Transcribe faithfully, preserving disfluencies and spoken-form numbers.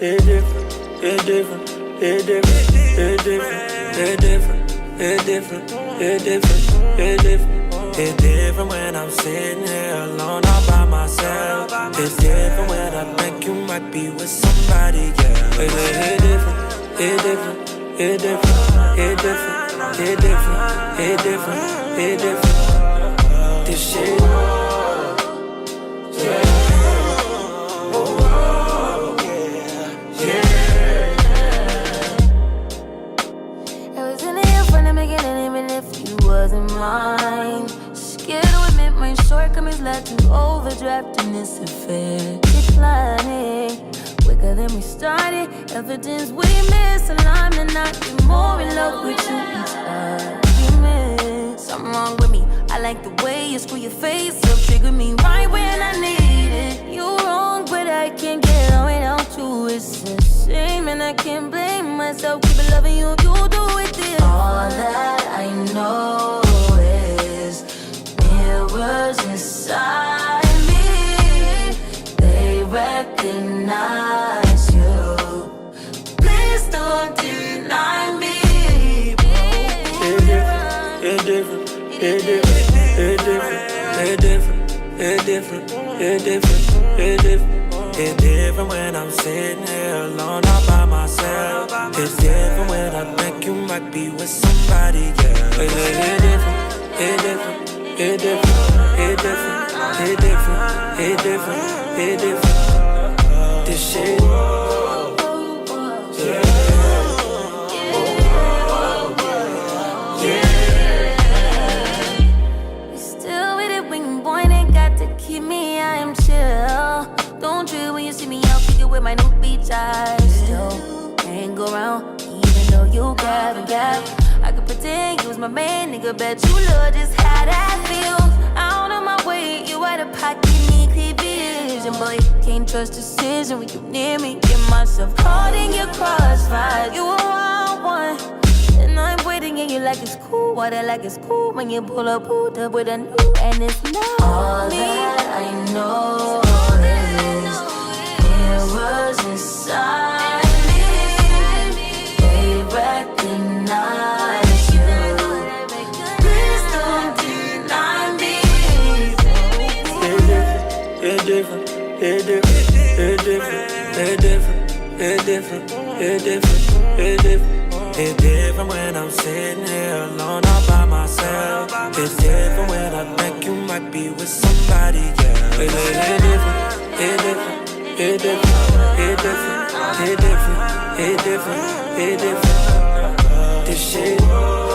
It's different, it's different, it's different, it's different, it's different, it's different, it's different, it's different. It's different when I'm sitting here alone all by myself. It's different when I think you might be with somebody, yeah. It's different, it's different, it's different, it's different, it's different, it's different, it's different. This shit, yeah. Wasn't mine. Scared to admit my shortcomings led to overdraft in this affair. Declining quicker than we started. Evidence we misalignment. Not be more in love with you each argument. Something wrong with me. I like the way you screw your face up. Trigger me right when I need it. You wrong, but I can't get on without you. It's a shame and I can't blame myself. Keep it loving you, you do it this. All that I know is mirrors inside me. They recognize you. Please don't deny me. It's different, it's different, it's different, it's different, it's different, it's different, it's different. It's different when I'm sitting here alone all by myself. It's different when I think you might be with somebody, yeah. It's different, it's different, it's different, it's different, it's different, it's different, it's different. This shit, yeah. Keep me, I am chill. Don't trip when you see me out kicking with my new beach eyes. Still hang around, even though you grab and gap. I could pretend you was my man, nigga. Bet you love just how that feels. Out of my way, you out of pocket, need clear vision. Boy, can't trust decision when you near me. Get myself caught in your crossfire. You a wild one. And I'm waiting and you like it's cool. Water like it's cool when you pull up, pulled up with a new. And it's not all me. That I know is mirrors inside me. They recognize you. Please don't deny me. It's different, it's different, it's different, it's different, it's different, it's different, it's different. It's different when I'm sitting here alone all by myself. It's different when I think you might be with somebody, yeah. It's different, it's different, it's different, it's different, it's different, it's different, it's different. This shit.